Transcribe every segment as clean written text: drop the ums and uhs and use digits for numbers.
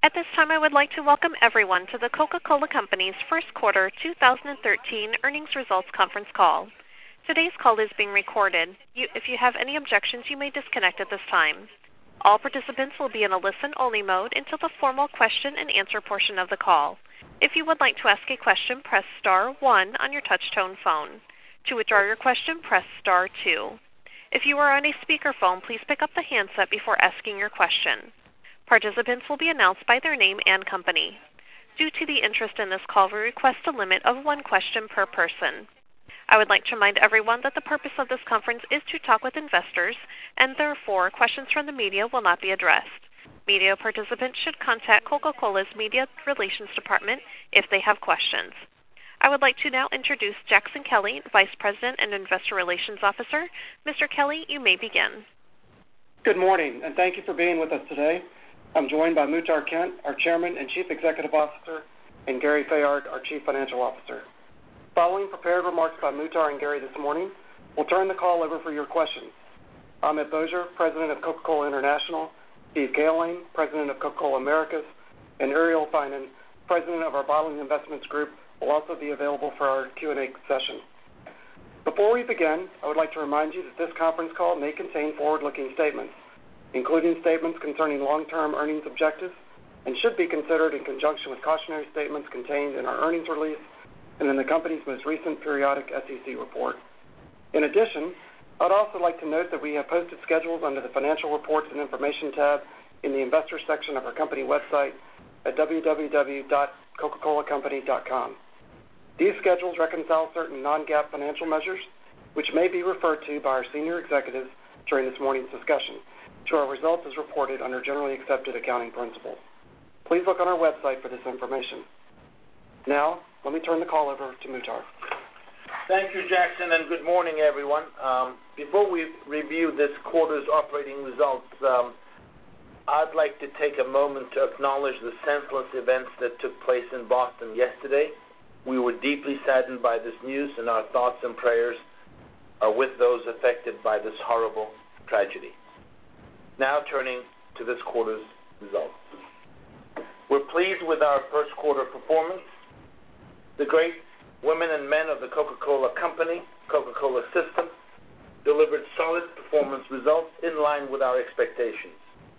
At this time, I would like to welcome everyone to the Coca-Cola Company's first quarter 2013 earnings results conference call. Today's call is being recorded. If you have any objections, you may disconnect at this time. All participants will be in a listen-only mode until the formal question and answer portion of the call. If you would like to ask a question, press star 1 on your touch-tone phone. To withdraw your question, press star 2. If you are on a speakerphone, please pick up the handset before asking your question. Participants will be announced by their name and company. Due to the interest in this call, we request a limit of 1 question per person. I would like to remind everyone that the purpose of this conference is to talk with investors, and therefore questions from the media will not be addressed. Media participants should contact Coca-Cola's Media Relations Department if they have questions. I would like to now introduce Jackson Kelly, Vice President and Investor Relations Officer. Mr. Kelly, you may begin. Good morning, and thank you for being with us today. I'm joined by Muhtar Kent, our Chairman and Chief Executive Officer, and Gary Fayard, our Chief Financial Officer. Following prepared remarks by Muhtar and Gary this morning, we'll turn the call over for your questions. Ahmet Bozier, President of Coca-Cola International, Steve Cahillane, President of Coca-Cola Americas, and Uriel Finan, President of our Bottling Investments Group, will also be available for our Q&A session. Before we begin, I would like to remind you that this conference call may contain forward-looking statements, including statements concerning long-term earnings objectives, and should be considered in conjunction with cautionary statements contained in our earnings release and in the company's most recent periodic SEC report. In addition, I'd also like to note that we have posted schedules under the Financial Reports and Information tab in the Investors section of our company website at www.coca-colacompany.com. These schedules reconcile certain non-GAAP financial measures, which may be referred to by our senior executives during this morning's discussion, to our results as reported under generally accepted accounting principles. Please look on our website for this information. Now, let me turn the call over to Muhtar. Thank you, Jackson, and good morning, everyone. Before we review this quarter's operating results, I'd like to take a moment to acknowledge the senseless events that took place in Boston yesterday. We were deeply saddened by this news, and our thoughts and prayers are with those affected by this horrible tragedy. Now turning to this quarter's results. We're pleased with our first quarter performance. The great women and men of the Coca-Cola Company, Coca-Cola system, delivered solid performance results in line with our expectations.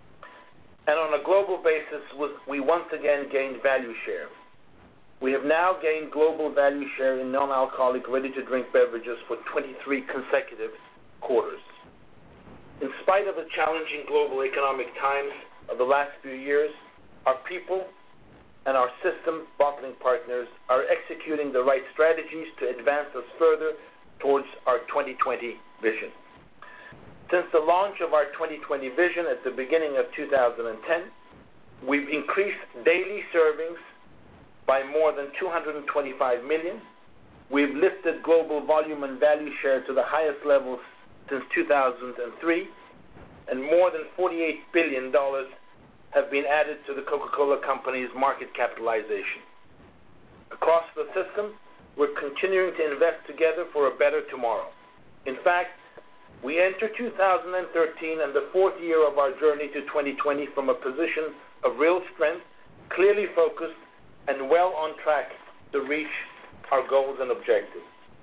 And on a global basis, we once again gained value share. We have now gained global value share in non-alcoholic ready-to-drink beverages for 23 consecutive quarters. In spite of the challenging global economic times of the last few years, our people and our system bottling partners are executing the right strategies to advance us further towards our 2020 vision. Since the launch of our 2020 vision at the beginning of 2010, we've increased daily servings by more than 225 million. We've lifted global volume and value share to the highest levels since 2003, and more than $48 billion have been added to the Coca-Cola Company's market capitalization. Across the system, we're continuing to invest together for a better tomorrow. In fact, we enter 2013 and the fourth year of our journey to 2020 from a position of real strength, clearly focused, and well on track to reach our goals and objectives.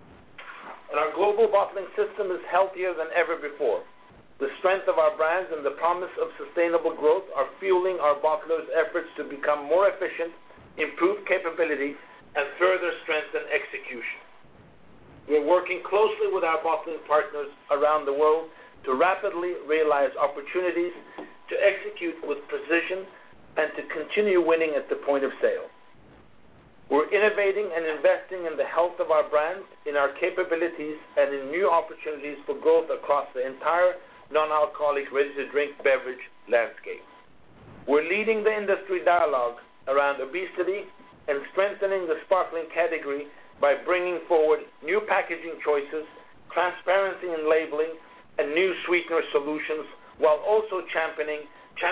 And our global bottling system is healthier than ever before. The strength of our brands and the promise of sustainable growth are fueling our bottlers' efforts to become more efficient, improve capability, and further strengthen execution. We're working closely with our bottling partners around the world to rapidly realize opportunities, to execute with precision, and to continue winning at the point of sale. We're innovating and investing in the health of our brands, in our capabilities, and in new opportunities for growth across the entire non-alcoholic ready-to-drink beverage landscape. We're leading the industry dialogue around obesity and strengthening the sparkling category by bringing forward new packaging choices, transparency in labeling, and new sweetener solutions, while also championing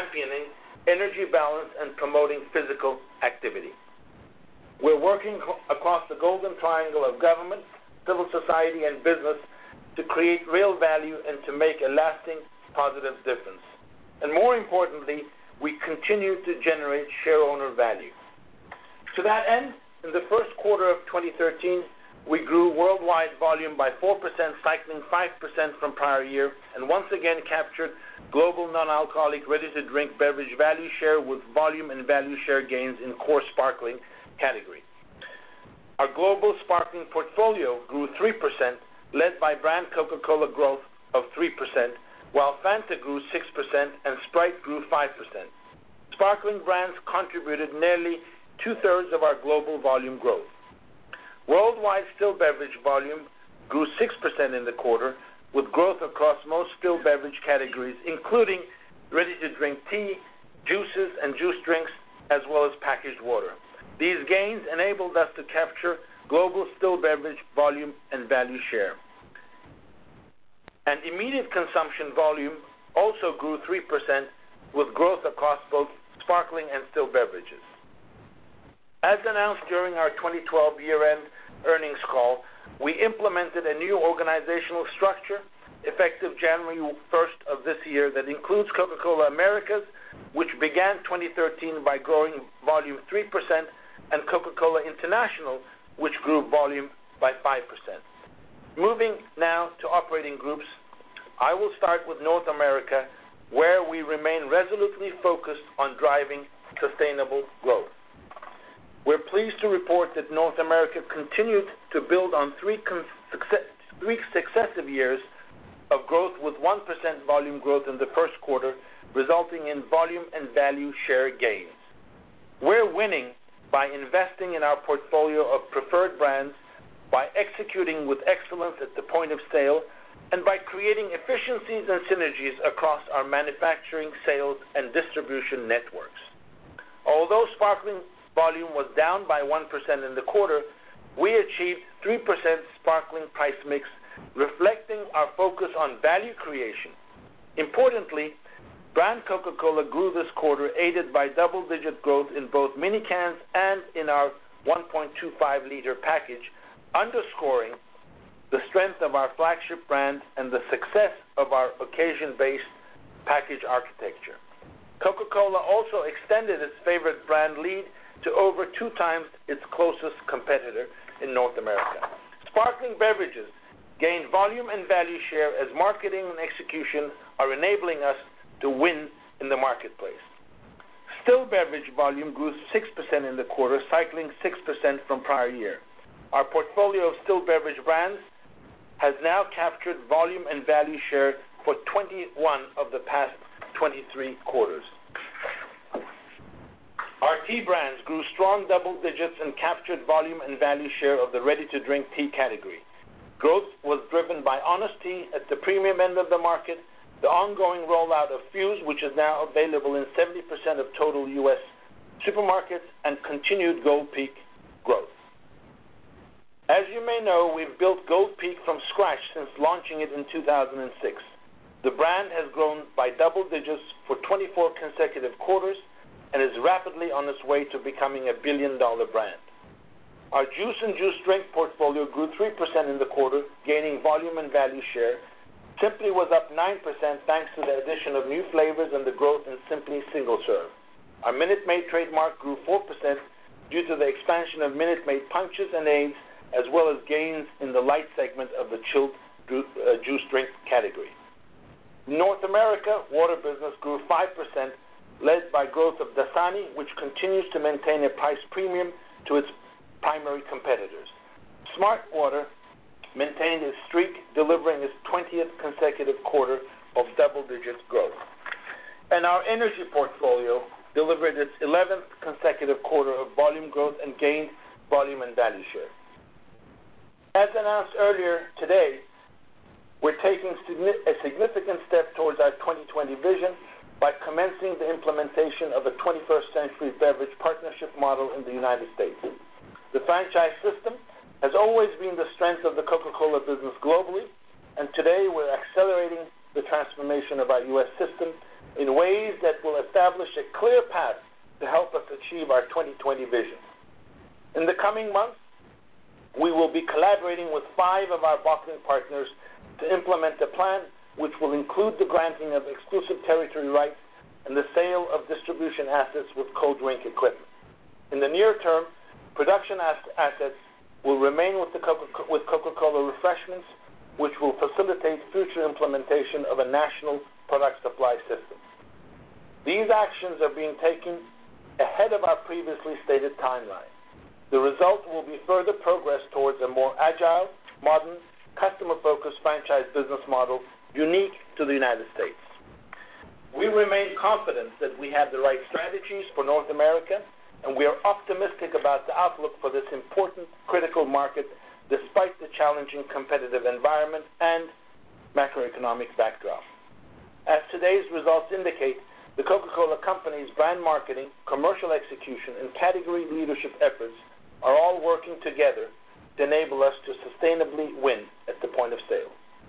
energy balance and promoting physical activity. We're working across the golden triangle of government, civil society, and business to create real value and to make a lasting positive difference. And more importantly, we continue to generate shareowner value. To that end, in the first quarter of 2013, we grew worldwide volume by 4%, cycling 5% from prior year, and once again captured global non-alcoholic ready-to-drink beverage value share with volume and value share gains in core sparkling category. Our global sparkling portfolio grew 3%, led by brand Coca-Cola growth of 3%, while Fanta grew 6% and Sprite grew 5%. Sparkling brands contributed nearly two-thirds of our global volume growth. Worldwide still beverage volume grew 6% in the quarter, with growth across most still beverage categories, including ready-to-drink tea, juices, and juice drinks, as well as packaged water. These gains enabled us to capture global still beverage volume and value share. And immediate consumption volume also grew 3%, with growth across both sparkling and still beverages. As announced during our 2012 year-end earnings call, we implemented a new organizational structure effective January 1st of this year that includes Coca-Cola Americas, which began 2013 by growing volume 3%, and Coca-Cola International, which grew volume by 5%. Moving now to operating groups, I will start with North America, where we remain resolutely focused on driving sustainable growth. We're pleased to report that North America continued to build on three successive years of growth, with 1% volume growth in the first quarter, resulting in volume and value share gains. We're winning by investing in our portfolio of preferred brands, by executing with excellence at the point of sale, and by creating efficiencies and synergies across our manufacturing, sales, and distribution networks. Although sparkling volume was down by 1% in the quarter, we achieved 3% sparkling price mix, reflecting our focus on value creation. Importantly, brand Coca-Cola grew this quarter, aided by double-digit growth in both mini cans and in our 1.25-liter package, underscoring the strength of our flagship brand and the success of our occasion-based package architecture. Coca-Cola also extended its favorite brand lead to over 2 times its closest competitor in North America. Sparkling beverages gained volume and value share as marketing and execution are enabling us to win in the marketplace. Still beverage volume grew 6% in the quarter, cycling 6% from prior year. Our portfolio of still beverage brands has now captured volume and value share for 21 of the past 23 quarters. Our tea brands grew strong double digits and captured volume and value share of the ready-to-drink tea category. Growth was driven by Honest Tea at the premium end of the market, the ongoing rollout of Fuse, which is now available in 70% of total U.S. supermarkets, and continued Gold Peak growth. As you may know, we've built Gold Peak from scratch since launching it in 2006. The brand has grown by double digits for 24 consecutive quarters and is rapidly on its way to becoming a billion-dollar brand. Our juice and juice drink portfolio grew 3% in the quarter, gaining volume and value share. Simply was up 9% thanks to the addition of new flavors and the growth in Simply Single Serve. Our Minute Maid trademark grew 4% due to the expansion of Minute Maid punches and aids, as well as gains in the light segment of the chilled juice drink category. In North America, water business grew 5%, led by growth of Dasani, which continues to maintain a price premium to its primary competitors. Smart Water maintained its streak, delivering its 20th consecutive quarter of double-digit growth. And our energy portfolio delivered its 11th consecutive quarter of volume growth and gained volume and value share. As announced earlier today, we're taking a significant step towards our 2020 vision by commencing the implementation of a 21st Century Beverage Partnership model in the United States. The franchise system has always been the strength of the Coca-Cola business globally, and today we're accelerating the transformation of our U.S. system in ways that will establish a clear path to help us achieve our 2020 vision. In the coming months, we will be collaborating with 5 of our bottling partners to implement a plan which will include the granting of exclusive territory rights and the sale of distribution assets with cold drink equipment. In the near term, production assets will remain with Coca-Cola Refreshments, which will facilitate future implementation of a national product supply system. These actions are being taken ahead of our previously stated timeline. The result will be further progress towards a more agile, modern, customer-focused franchise business model unique to the United States. We remain confident that we have the right strategies for North America, and we are optimistic about the outlook for this important, critical market despite the challenging competitive environment and macroeconomic backdrop. As today's results indicate, the Coca-Cola Company's brand marketing, commercial execution, and category leadership efforts are all working together to enable us to sustainably win at the point of sale.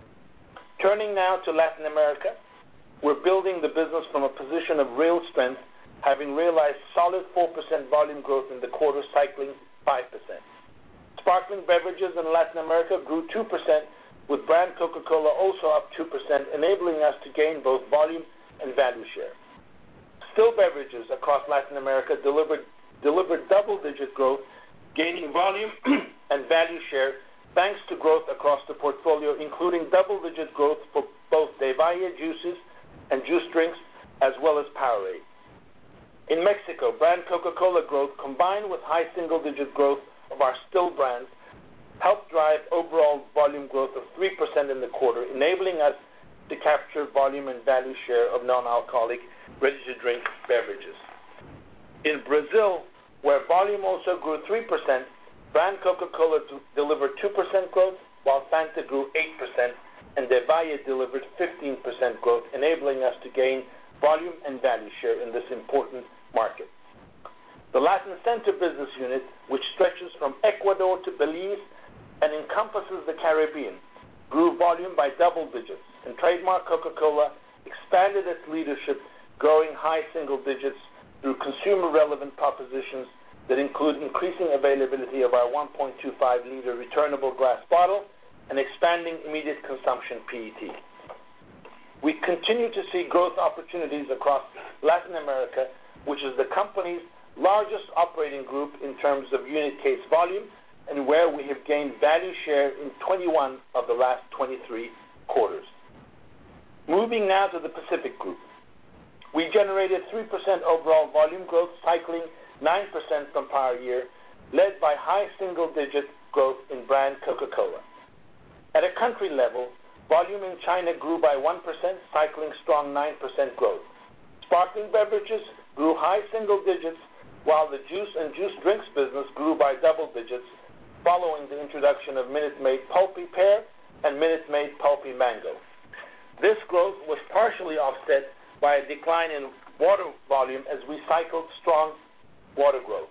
Turning now to Latin America, we're building the business from a position of real strength, having realized solid 4% volume growth in the quarter, cycling 5%. Sparkling beverages in Latin America grew 2%, with brand Coca-Cola also up 2%, enabling us to gain both volume and value share. Still beverages across Latin America delivered double-digit growth, gaining volume and value share thanks to growth across the portfolio, including double-digit growth for both De Valle juices and juice drinks, as well as Powerade. In Mexico, brand Coca-Cola growth combined with high single-digit growth of our still brands helped drive overall volume growth of 3% in the quarter, enabling us to capture volume and value share of non-alcoholic ready-to-drink beverages. In Brazil, where volume also grew 3%, brand Coca-Cola delivered 2% growth, while Fanta grew 8%, and De Valle delivered 15% growth, enabling us to gain volume and value share in this important market. The Latin Center business unit, which stretches from Ecuador to Belize and encompasses the Caribbean, grew volume by double digits, and trademark Coca-Cola expanded its leadership, growing high single digits through consumer-relevant propositions that include increasing availability of our 1.25-liter returnable glass bottle and expanding immediate consumption PET. We continue to see growth opportunities across Latin America, which is the company's largest operating group in terms of unit case volume, and where we have gained value share in 21 of the last 23 quarters. Moving now to the Pacific Group. We generated 3% overall volume growth, cycling 9% from prior year, led by high single-digit growth in brand Coca-Cola. At a country level, volume in China grew by 1%, cycling strong 9% growth. Sparkling beverages grew high single digits, while the juice and juice drinks business grew by double digits, following the introduction of Minute Maid Pulpy Pear and Minute Maid Pulpy Mango. This growth was partially offset by a decline in water volume as we cycled strong water growth.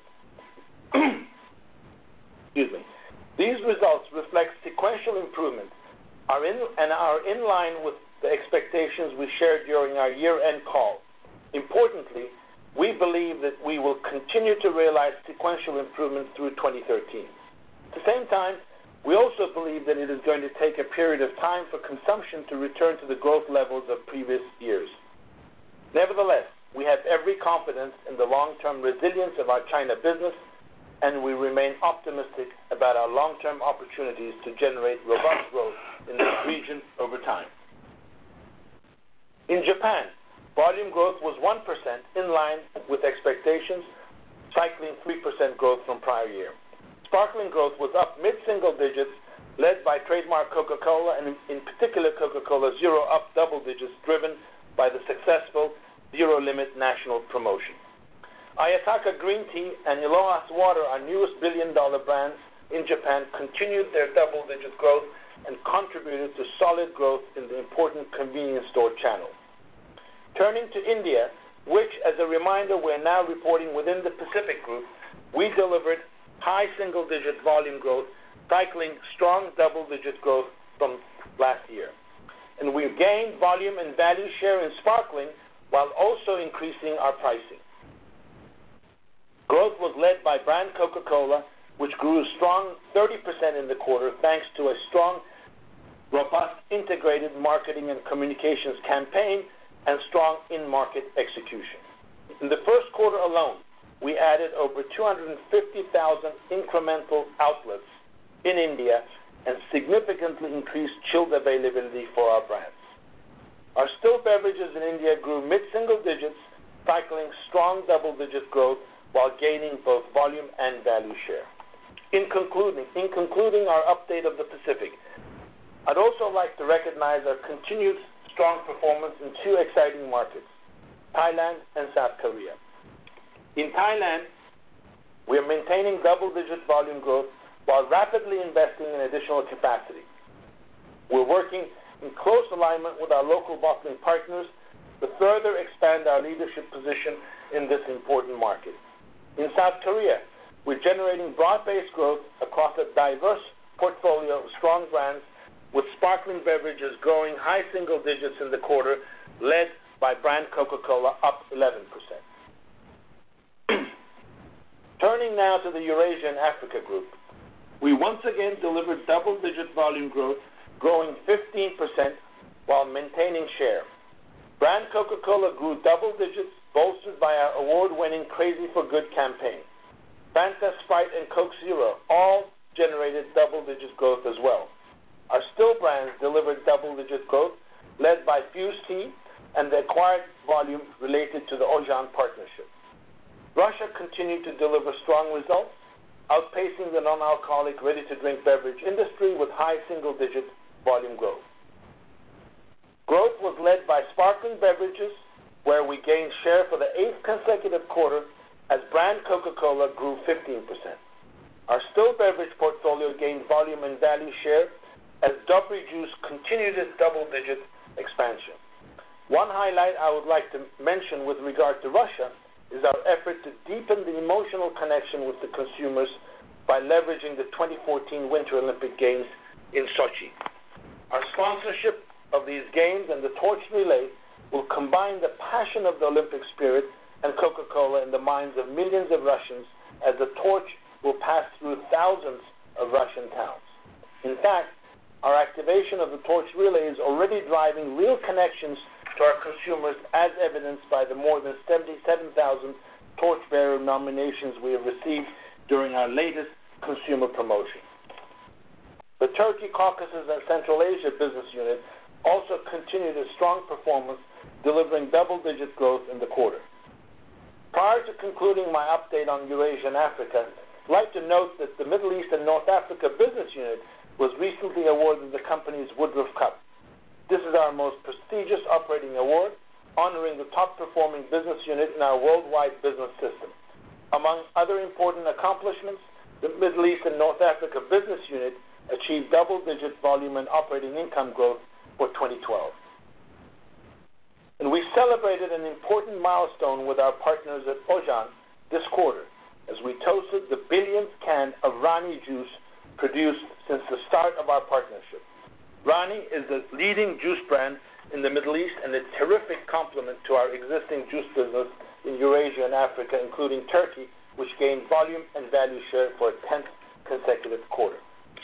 Excuse me. These results reflect sequential improvement and are in line with the expectations we shared during our year-end call. Importantly, we believe that we will continue to realize sequential improvement through 2013. At the same time, we also believe that it is going to take a period of time for consumption to return to the growth levels of previous years. Nevertheless, we have every confidence in the long-term resilience of our China business, and we remain optimistic about our long-term opportunities to generate robust growth in this region over time. In Japan, volume growth was 1%, in line with expectations, cycling 3% growth from prior year. Sparkling growth was up mid-single digits, led by trademark Coca-Cola, and in particular Coca-Cola Zero up double digits, driven by the successful Zero Limit national promotion. Ayataka Green Tea and Iloa's Water, our newest billion-dollar brands in Japan, continued their double-digit growth and contributed to solid growth in the important convenience store channel. Turning to India, which, as a reminder, we're now reporting within the Pacific Group, we delivered high single-digit volume growth, cycling strong double-digit growth from last year. And we've gained volume and value share in sparkling while also increasing our pricing. Growth was led by brand Coca-Cola, which grew a strong 30% in the quarter thanks to a strong, robust integrated marketing and communications campaign and strong in-market execution. In the first quarter alone, we added over 250,000 incremental outlets in India and significantly increased chilled availability for our brands. Our still beverages in India grew mid-single digits, cycling strong double-digit growth while gaining both volume and value share. In concluding our update of the Pacific, I'd also like to recognize our continued strong performance in two exciting markets, Thailand and South Korea. In Thailand, we are maintaining double-digit volume growth while rapidly investing in additional capacity. We're working in close alignment with our local bottling partners to further expand our leadership position in this important market. In South Korea, we're generating broad-based growth across a diverse portfolio of strong brands, with sparkling beverages growing high single digits in the quarter, led by brand Coca-Cola, up 11%. Turning now to the Eurasia and Africa Group, we once again delivered double-digit volume growth, growing 15% while maintaining share. Brand Coca-Cola grew double digits, bolstered by our award-winning Crazy for Good campaign. Fanta, Sprite, and Coke Zero all generated double-digit growth as well. Our still brands delivered double-digit growth, led by Fuze Tea and the acquired volume related to the Ojan partnership. Russia continued to deliver strong results, outpacing the non-alcoholic ready-to-drink beverage industry with high single-digit volume growth. Growth was led by sparkling beverages, where we gained share for the 8th consecutive quarter as brand Coca-Cola grew 15%. Our still beverage portfolio gained volume and value share as Dobry Juice continued its double-digit expansion. One highlight I would like to mention with regard to Russia is our effort to deepen the emotional connection with the consumers by leveraging the 2014 Winter Olympic Games in Sochi. Our sponsorship of these games and the torch relay will combine the passion of the Olympic spirit and Coca-Cola in the minds of millions of Russians, as the torch will pass through thousands of Russian towns. In fact, our activation of the torch relay is already driving real connections to our consumers, as evidenced by the more than 77,000 torchbearer nominations we have received during our latest consumer promotion. The Turkey, Caucasus, and Central Asia business unit also continued a strong performance, delivering double-digit growth in the quarter. Prior to concluding my update on Eurasia and Africa, I'd like to note that the Middle East and North Africa business unit was recently awarded the company's Woodruff Cup. This is our most prestigious operating award, honoring the top-performing business unit in our worldwide business system. Among other important accomplishments, the Middle East and North Africa business unit achieved double-digit volume and operating income growth for 2012. And we celebrated an important milestone with our partners at Ojan this quarter, as we toasted the billionth can of Rani juice produced since the start of our partnership. Rani is the leading juice brand in the Middle East and a terrific complement to our existing juice business in Eurasia and Africa, including Turkey, which gained volume and value share for a 10th consecutive quarter.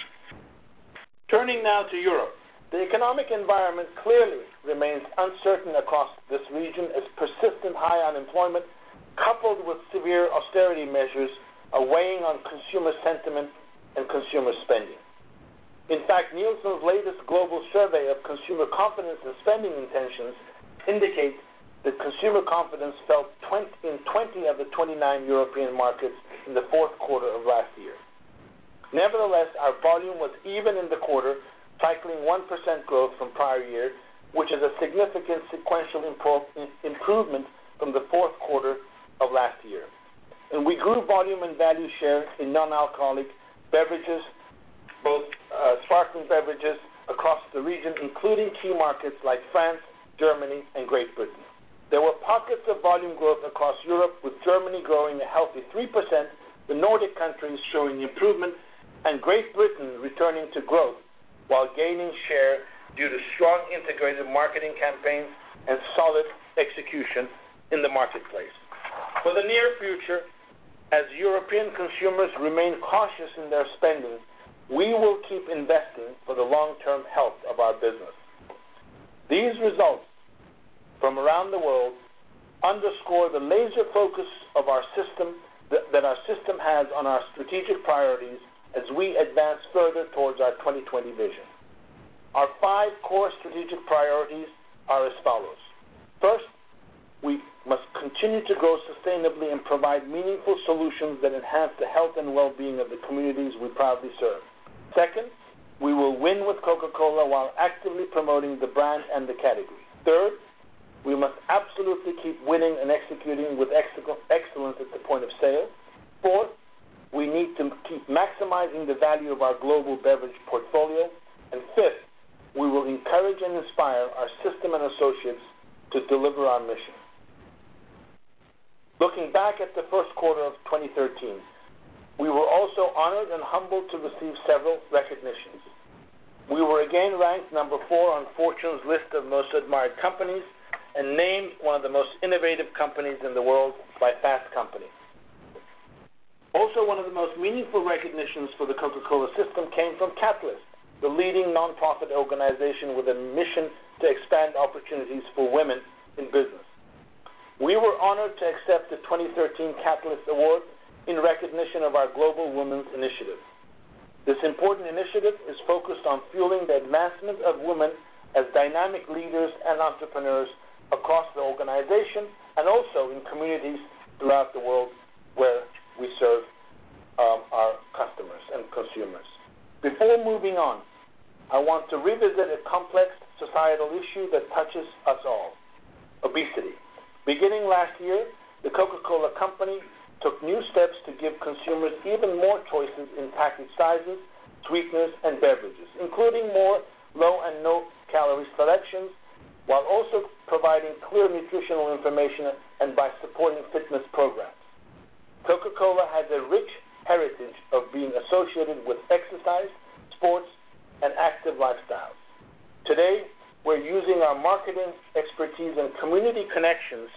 Turning now to Europe, the economic environment clearly remains uncertain across this region as persistent high unemployment, coupled with severe austerity measures, are weighing on consumer sentiment and consumer spending. In fact, Nielsen's latest global survey of consumer confidence and spending intentions indicates that consumer confidence fell in 20 of the 29 European markets in the fourth quarter of last year. Nevertheless, our volume was even in the quarter, cycling 1% growth from prior year, which is a significant sequential improvement from the fourth quarter of last year. And we grew volume and value share in non-alcoholic beverages, both sparkling beverages across the region, including key markets like France, Germany, and Great Britain. There were pockets of volume growth across Europe, with Germany growing a healthy 3%, the Nordic countries showing improvement, and Great Britain returning to growth while gaining share due to strong integrated marketing campaigns and solid execution in the marketplace. For the near future, as European consumers remain cautious in their spending, we will keep investing for the long-term health of our business. These results from around the world underscore the laser focus of our system that our system has on our strategic priorities as we advance further towards our 2020 vision. Our 5 core strategic priorities are as follows. First, we must continue to grow sustainably and provide meaningful solutions that enhance the health and well-being of the communities we proudly serve. Second, we will win with Coca-Cola while actively promoting the brand and the category. Third, we must absolutely keep winning and executing with excellence at the point of sale. Fourth, we need to keep maximizing the value of our global beverage portfolio. And fifth, we will encourage and inspire our system and associates to deliver our mission. Looking back at the first quarter of 2013, we were also honored and humbled to receive several recognitions. We were again ranked number 4 on Fortune's list of most admired companies and named one of the most innovative companies in the world by Fast Company. Also, one of the most meaningful recognitions for the Coca-Cola system came from Catalyst, the leading nonprofit organization with a mission to expand opportunities for women in business. We were honored to accept the 2013 Catalyst Award in recognition of our Global Women's Initiative. This important initiative is focused on fueling the advancement of women as dynamic leaders and entrepreneurs across the organization and also in communities throughout the world where we serve our customers and consumers. Before moving on, I want to revisit a complex societal issue that touches us all: obesity. Beginning last year, the Coca-Cola Company took new steps to give consumers even more choices in package sizes, sweeteners, and beverages, including more low and no-calorie selections, while also providing clear nutritional information and by supporting fitness programs. Coca-Cola has a rich heritage of being associated with exercise, sports, and active lifestyles. Today, we're using our marketing expertise and community connections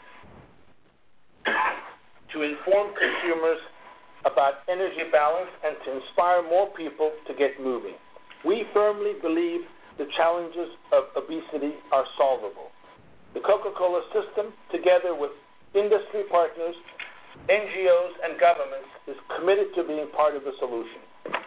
to inform consumers about energy balance and to inspire more people to get moving. We firmly believe the challenges of obesity are solvable. The Coca-Cola system, together with industry partners, NGOs, and governments, is committed to being part of the solution.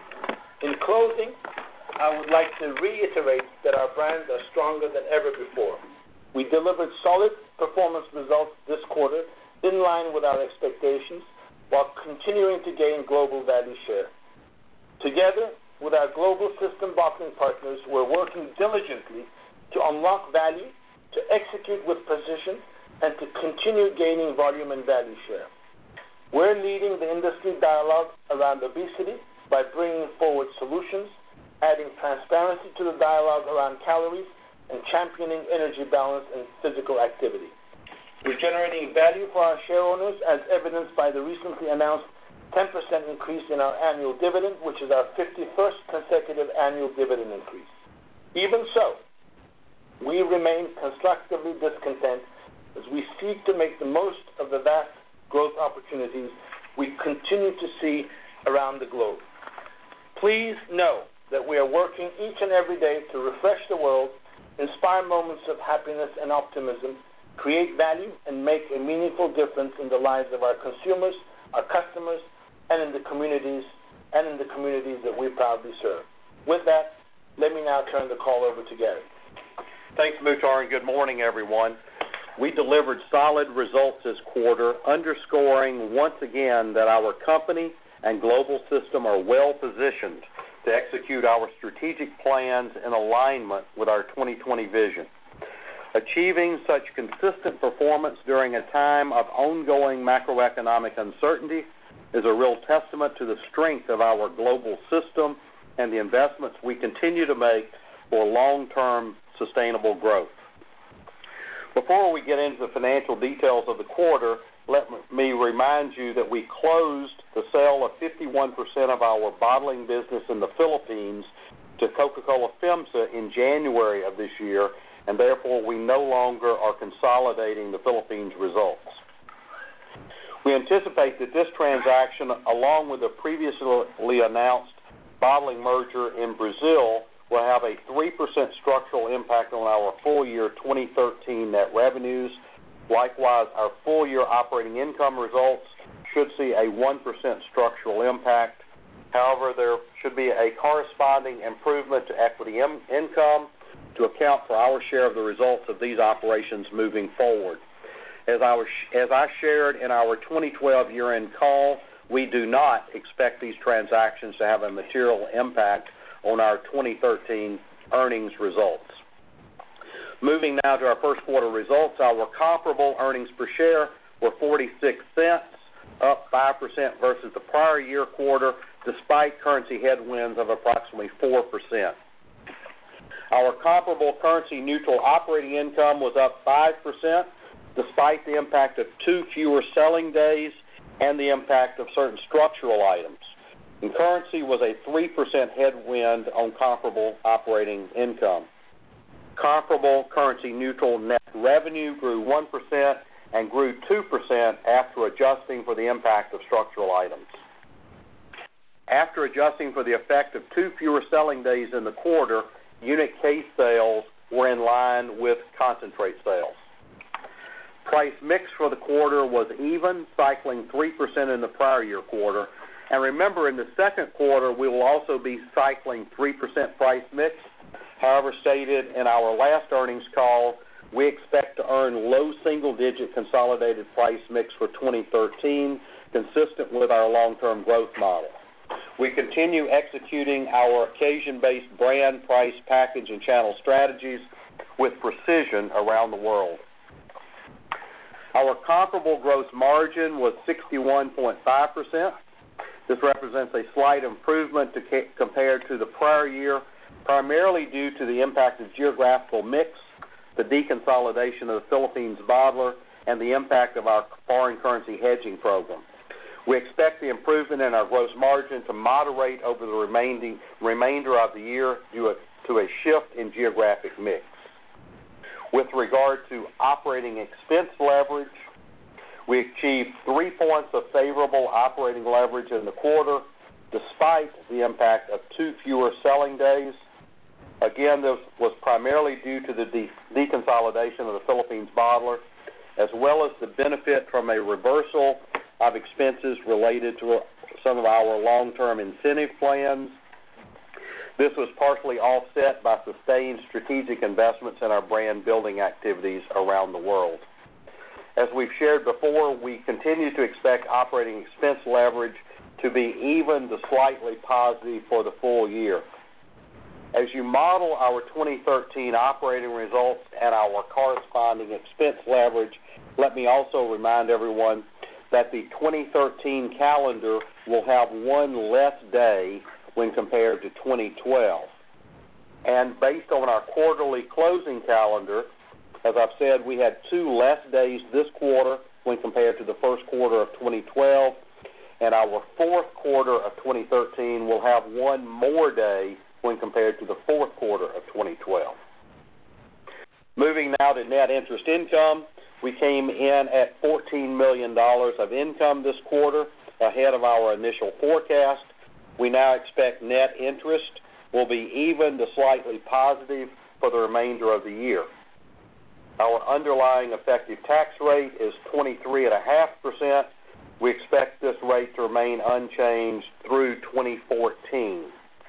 In closing, I would like to reiterate that our brands are stronger than ever before. We delivered solid performance results this quarter in line with our expectations while continuing to gain global value share. Together with our global system bottling partners, we're working diligently to unlock value, to execute with precision, and to continue gaining volume and value share. We're leading the industry dialogue around obesity by bringing forward solutions, adding transparency to the dialogue around calories, and championing energy balance and physical activity. We're generating value for our share owners as evidenced by the recently announced 10% increase in our annual dividend, which is our 51st consecutive annual dividend increase. Even so, we remain constructively discontent as we seek to make the most of the vast growth opportunities we continue to see around the globe. Please know that we are working each and every day to refresh the world, inspire moments of happiness and optimism, create value, and make a meaningful difference in the lives of our consumers, our customers, and in the communities that we proudly serve. With that, let me now turn the call over to Gary. Thanks, Muhtar, and good morning, everyone. We delivered solid results this quarter, underscoring once again that our company and global system are well positioned to execute our strategic plans in alignment with our 2020 vision. Achieving such consistent performance during a time of ongoing macroeconomic uncertainty is a real testament to the strength of our global system and the investments we continue to make for long-term sustainable growth. Before we get into the financial details of the quarter, let me remind you that we closed the sale of 51% of our bottling business in the Philippines to Coca-Cola FEMSA in January of this year, and therefore we no longer are consolidating the Philippines results. We anticipate that this transaction, along with the previously announced bottling merger in Brazil, will have a 3% structural impact on our full year 2013 net revenues. Likewise, our full year operating income results should see a 1% structural impact. However, there should be a corresponding improvement to equity income to account for our share of the results of these operations moving forward. As I shared in our 2012 year-end call, we do not expect these transactions to have a material impact on our 2013 earnings results. Moving now to our first quarter results, our comparable earnings per share were 46 cents, up 5% versus the prior year quarter, despite currency headwinds of approximately 4%. Our comparable currency-neutral operating income was up 5%, despite the impact of 2 fewer selling days and the impact of certain structural items. And currency was a 3% headwind on comparable operating income. Comparable currency-neutral net revenue grew 1% and grew 2% after adjusting for the impact of structural items. After adjusting for the effect of 2 fewer selling days in the quarter, unit case sales were in line with concentrate sales. Price mix for the quarter was even, cycling 3% in the prior year quarter. And remember, in the second quarter, we will also be cycling 3% price mix. However, stated in our last earnings call, we expect to earn low single-digit consolidated price mix for 2013, consistent with our long-term growth model. We continue executing our occasion-based brand, price, package, and channel strategies with precision around the world. Our comparable gross margin was 61.5%. This represents a slight improvement compared to the prior year, primarily due to the impact of geographical mix, the deconsolidation of the Philippines bottler, and the impact of our foreign currency hedging program. We expect the improvement in our gross margin to moderate over the remainder of the year due to a shift in geographic mix. With regard to operating expense leverage, we achieved 3 points of favorable operating leverage in the quarter, despite the impact of 2 fewer selling days. Again, this was primarily due to the deconsolidation of the Philippines bottler, as well as the benefit from a reversal of expenses related to some of our long-term incentive plans. This was partially offset by sustained strategic investments in our brand building activities around the world. As we've shared before, we continue to expect operating expense leverage to be even to slightly positive for the full year. As you model our 2013 operating results and our corresponding expense leverage, let me also remind everyone that the 2013 calendar will have 1 less day when compared to 2012. And based on our quarterly closing calendar, as I've said, we had 2 less days this quarter when compared to the first quarter of 2012, and our fourth quarter of 2013 will have 1 more day when compared to the fourth quarter of 2012. Moving now to net interest income, we came in at $14 million of income this quarter, ahead of our initial forecast. We now expect net interest will be even to slightly positive for the remainder of the year. Our underlying effective tax rate is 23.5%. We expect this rate to remain unchanged through 2014.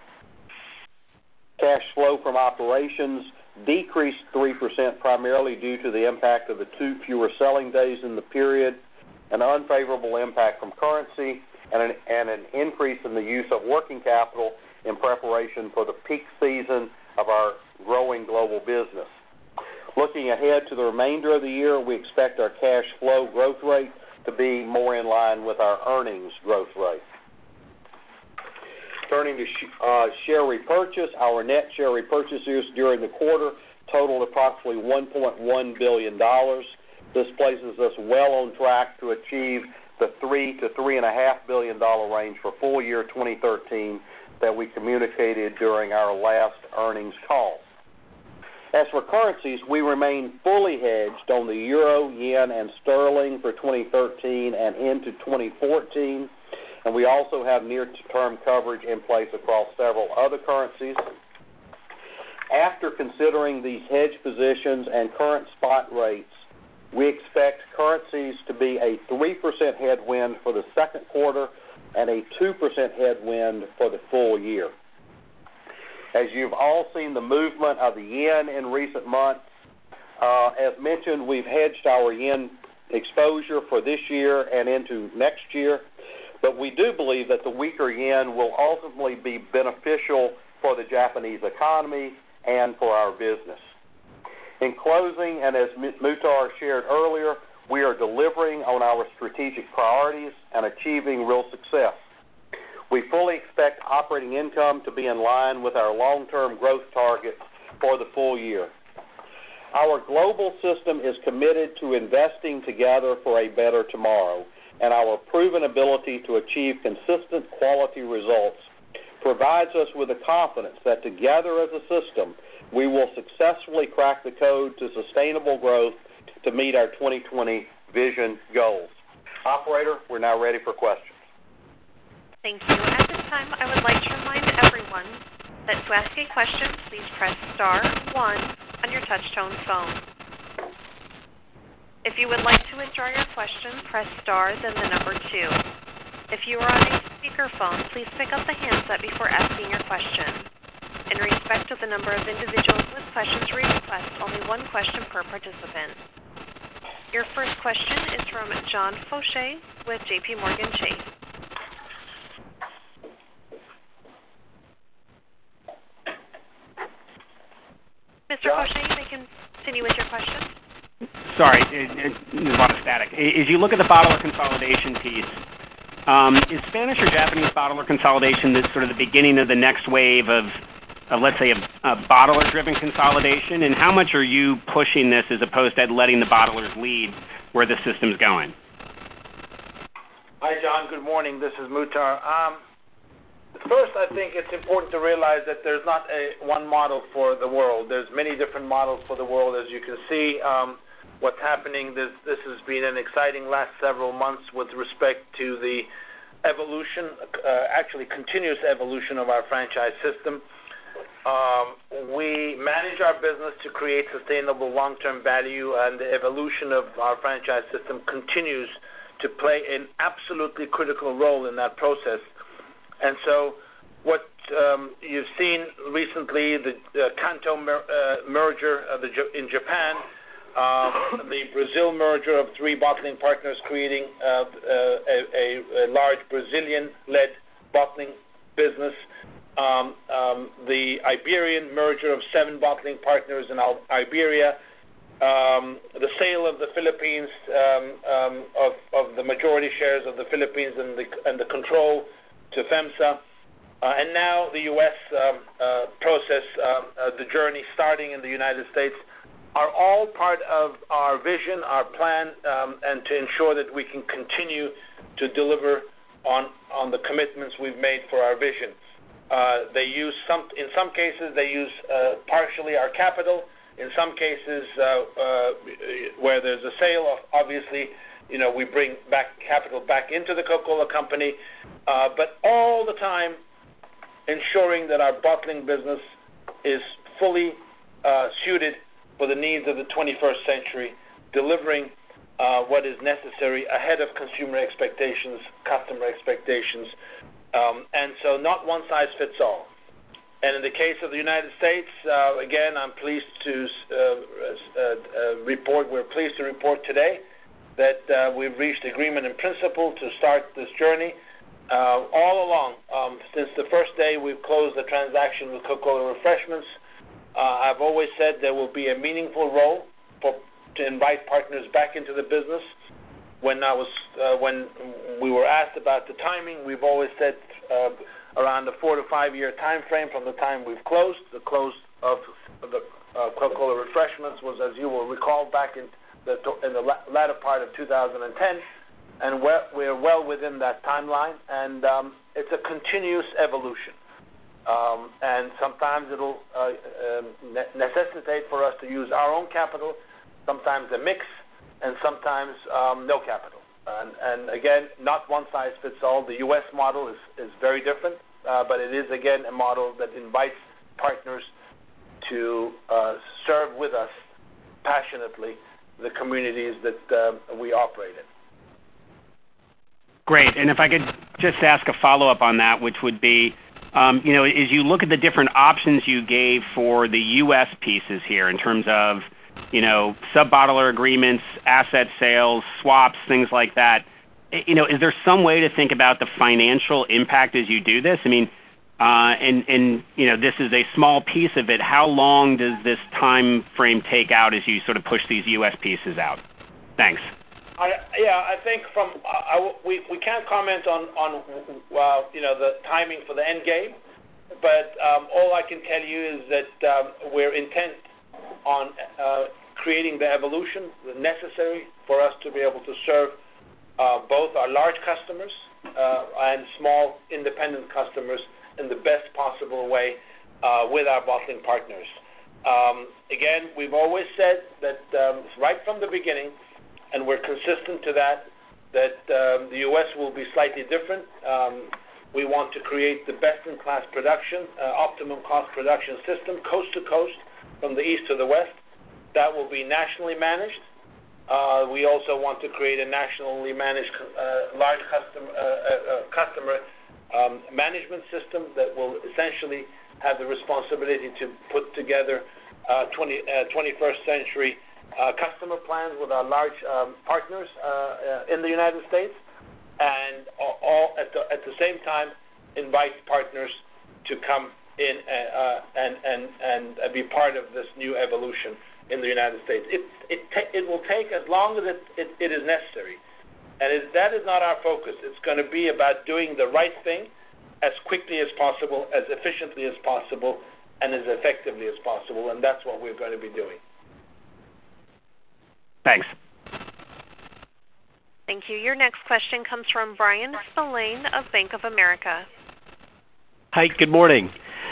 Cash flow from operations decreased 3% primarily due to the impact of the 2 fewer selling days in the period, an unfavorable impact from currency, and an increase in the use of working capital in preparation for the peak season of our growing global business. Looking ahead to the remainder of the year, we expect our cash flow growth rate to be more in line with our earnings growth rate. Turning to share repurchase, our net share repurchases during the quarter totaled approximately $1.1 billion. This places us well on track to achieve the $3 to $3.5 billion range for full year 2013 that we communicated during our last earnings call. As for currencies, we remain fully hedged on the euro, yen, and sterling for 2013 and into 2014, and we also have near-term coverage in place across several other currencies. After considering these hedge positions and current spot rates, we expect currencies to be a 3% headwind for the second quarter and a 2% headwind for the full year. As you've all seen the movement of the yen in recent months, as mentioned, we've hedged our yen exposure for this year and into next year, but we do believe that the weaker yen will ultimately be beneficial for the Japanese economy and for our business. In closing, and as Muhtar shared earlier, we are delivering on our strategic priorities and achieving real success. We fully expect operating income to be in line with our long-term growth targets for the full year. Our global system is committed to investing together for a better tomorrow, and our proven ability to achieve consistent quality results provides us with the confidence that together as a system, we will successfully crack the code to sustainable growth to meet our 2020 vision goals. Operator, we're now ready for questions. Thank you. At this time, I would like to remind everyone that to ask a question, please press star 1 on your touch-tone phone. If you would like to withdraw your question, press star, then the number 2. If you are on a speakerphone, please pick up the handset before asking your question. In respect of the number of individuals with questions, we request only one question per participant. Your first question is from John Faucher with J.P. Morgan Chase. Mr. Faucher, you may continue with your question. Sorry, there's a lot of static. As you look at the bottler consolidation piece, is Spanish or Japanese bottler consolidation this sort of the beginning of the next wave of let's say, a bottler-driven consolidation? And how much are you pushing this as opposed to letting the bottlers lead where the system's going? Hi, John. Good morning. This is Muhtar. First, I think it's important to realize that there's not one model for the world. There's many different models for the world. As you can see, what's happening, this has been an exciting last several months with respect to the evolution, actually continuous evolution of our franchise system. We manage our business to create sustainable long-term value, and the evolution of our franchise system continues to play an absolutely critical role in that process. And so what you've seen recently, the Kanto merger in Japan, the Brazil merger of 3 bottling partners creating a large Brazilian-led bottling business, the Iberian merger of 7 bottling partners in Iberia, the sale of the Philippines, of the majority shares of the Philippines and the control to FEMSA, and now the U.S. process, the journey starting in the United States, are all part of our vision, our plan, and to ensure that we can continue to deliver on the commitments we've made for our vision. In some cases, they use partially our capital. In some cases, where there's a sale, obviously, we bring back capital back into the Coca-Cola Company, but all the time ensuring that our bottling business is fully suited for the needs of the 21st century, delivering what is necessary ahead of consumer expectations, customer expectations, and so not one size fits all. And in the case of the United States, again, we're pleased to report today that we've reached agreement in principle to start this journey. All along, since the first day we've closed the transaction with Coca-Cola Refreshments, I've always said there will be a meaningful role to invite partners back into the business. When we were asked about the timing, we've always said around a 4 to 5 year time frame from the time we've closed. The close of the Coca-Cola Refreshments was, as you will recall, back in the latter part of 2010, and we're well within that timeline, and it's a continuous evolution. And sometimes it'll necessitate for us to use our own capital, sometimes a mix, and sometimes no capital. And again, not one size fits all. The U.S. model is very different, but it is, again, a model that invites partners to serve with us passionately the communities that we operate in. Great. And if I could just ask a follow-up on that, which would be, as you look at the different options you gave for the U.S. pieces here in terms of, sub-bottler agreements, asset sales, swaps, things like that, is there some way to think about the financial impact as you do this? I mean, this is a small piece of it. How long does this time frame take out as you sort of push these U.S. pieces out? Thanks. I think we can't comment on the timing for the end game, but all I can tell you is that we're intent on creating the evolution necessary for us to be able to serve both our large customers and small independent customers in the best possible way with our bottling partners. Again, we've always said that right from the beginning, and we're consistent to that the U.S. will be slightly different. We want to create the best-in-class production, optimum cost production system, coast to coast, from the east to the west. That will be nationally managed. We also want to create a nationally managed large customer management system that will essentially have the responsibility to put together 21st century customer plans with our large partners in the United States, and all at the same time invite partners to come in and be part of this new evolution in the United States. It will take as long as it is necessary, and that is not our focus. It's going to be about doing the right thing as quickly as possible, as efficiently as possible, and as effectively as possible, and that's what we're going to be doing. Thanks. Thank you. Your next question comes from Bryan Spillane of Bank of America. Hi, good morning.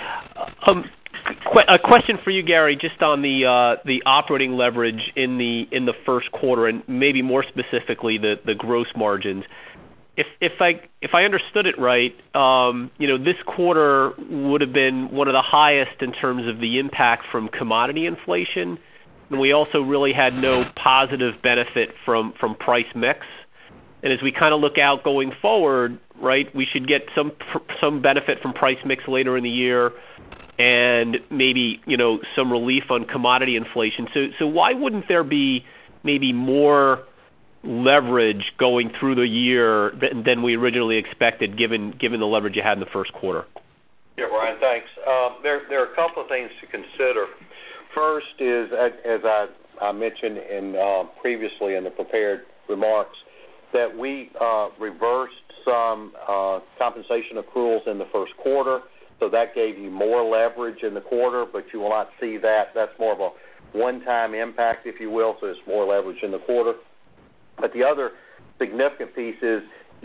A question for you, Gary, just on the operating leverage in the first quarter, and maybe more specifically the gross margins. If I understood it right, this quarter would have been one of the highest in terms of the impact from commodity inflation, and we also really had no positive benefit from price mix. And as we kind of look out going forward, right, we should get some benefit from price mix later in the year, and maybe some relief on commodity inflation. So why wouldn't there be maybe more leverage going through the year than we originally expected, given the leverage you had in the first quarter? Yeah, Brian, thanks. There are a couple of things to consider. First is, as I mentioned previously in the prepared remarks, that we reversed some compensation accruals in the first quarter, so that gave you more leverage in the quarter, but you will not see that. That's more of a one-time impact, if you will, so it's more leverage in the quarter. But the other significant piece is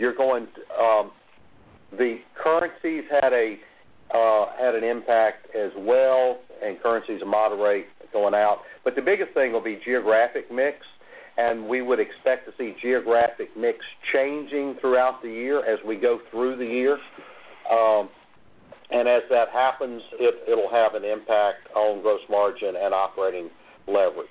the currencies had an impact as well, and currencies moderate going out. But the biggest thing will be geographic mix, and we would expect to see geographic mix changing throughout the year as we go through the year. And as that happens, it'll have an impact on gross margin and operating leverage.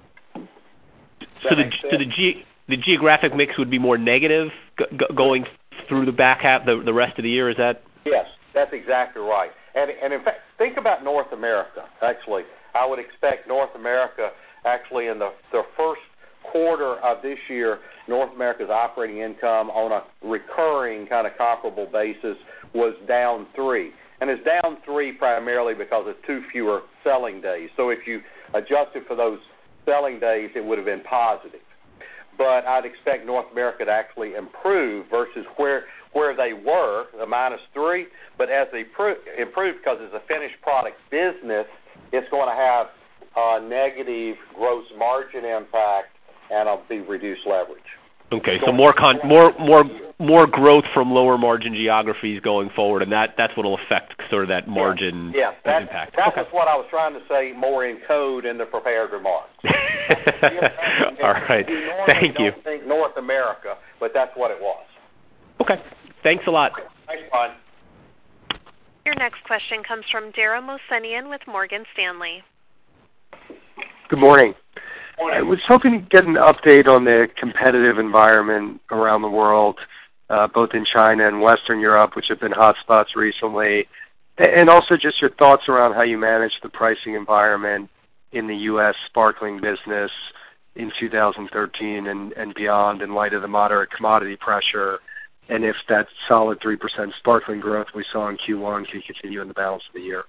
So the geographic mix would be more negative going through the back half, the rest of the year, is that? Yes, that's exactly right. And in fact, think about North America, actually. I would expect North America, actually, in the first quarter of this year, North America's operating income on a recurring kind of comparable basis was down 3. And it's down 3 primarily because of 2 fewer selling days. So if you adjusted for those selling days, it would have been positive. But I'd expect North America to actually improve versus where they were, the -3. But as they improve, because it's a finished product business, it's going to have a negative gross margin impact, and it'll be reduced leverage. Okay, so more growth from lower margin geographies going forward, and that's what will affect sort of that margin impact. That was what I was trying to say more in code in the prepared remarks. All right, thank you. Don't think North America, but that's what it was. Okay, thanks a lot. Thanks, Brian. Your next question comes from Dara Mohsenian with Morgan Stanley. Good morning. Morning. I was hoping to get an update on the competitive environment around the world, both in China and Western Europe, which have been hotspots recently, and also just your thoughts around how you manage the pricing environment in the U.S. sparkling business in 2013 and beyond in light of the moderate commodity pressure, and if that solid 3% sparkling growth we saw in Q1 can continue in the balance of the year.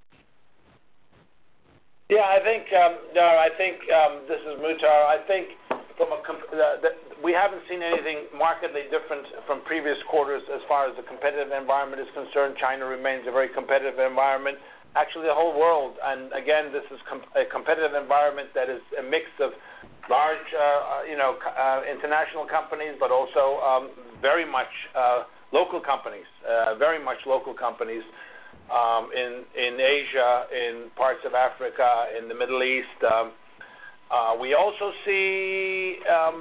Yeah, I think, this is Muhtar. I think we haven't seen anything markedly different from previous quarters as far as the competitive environment is concerned. China remains a very competitive environment. Actually, the whole world. And again, this is a competitive environment that is a mix of large, international companies, but also very much local companies. In Asia, in parts of Africa, in the Middle East. We also see,